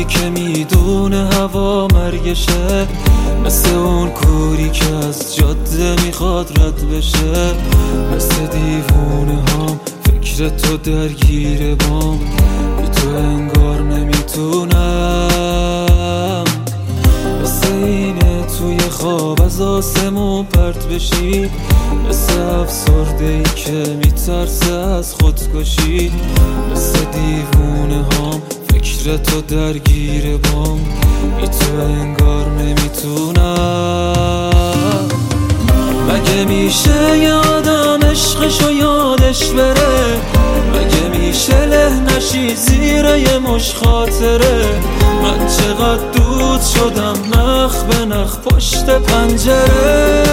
اونی که میدونه هوا مرگشه، مثل اون کوری که از جاده میخواد رد بشه. مثل دیوونه هام فکر تو درگیر بام، بی تو انگار نمیتونم. مثل اینه توی خواب از آسمون پرت بشی، مثل افسرده ای که میترسه از خودکشی. مثل دیوونه هام فکر تو درگیر بام، بی تو انگار نمیتونم. مگه میشه یه آدم عشقشو یادش بره؟ مگه میشه له نشی زیر یه مش خاطره؟ من چقدر دود شدم نخ به نخ پشت پنجره.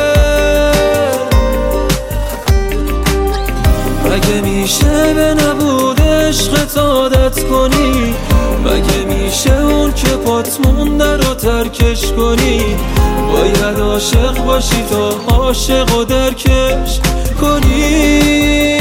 مگه میشه به نبود عشقت عادت کنی؟ مگه میشه اون که پات مونده رو ترکش کنی؟ باید عاشق باشی تا عاشق و درکش کنی.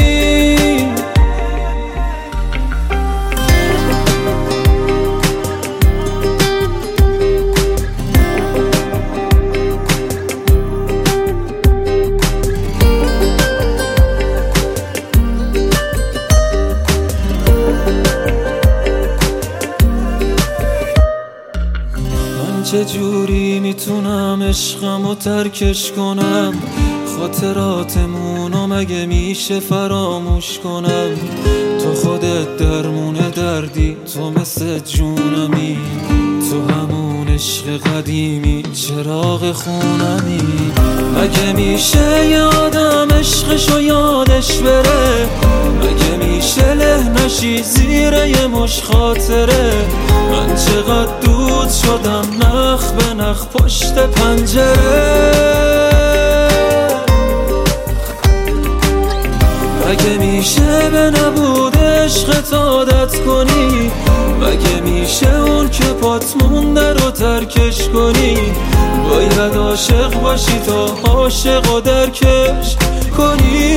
چجوری میتونم عشقمو ترکش کنم؟ خاطراتمونو مگه میشه فراموش کنم؟ تو خودت درمون دردی، تو مثل جونمی، تو همون عشق قدیمی، چراغ خونمی. مگه میشه یه آدم عشقشو یادش بره؟ مگه میشه له نشی زیر یه مش خاطره؟ من چقدر دود شدم نخ به نخ پشت پنجره. مگه میشه به نبود عشقت عادت کنی؟ مگه میشه اون که پات مونده رو ترکش کنی؟ باید عاشق باشی تا عاشق و درکش کنی.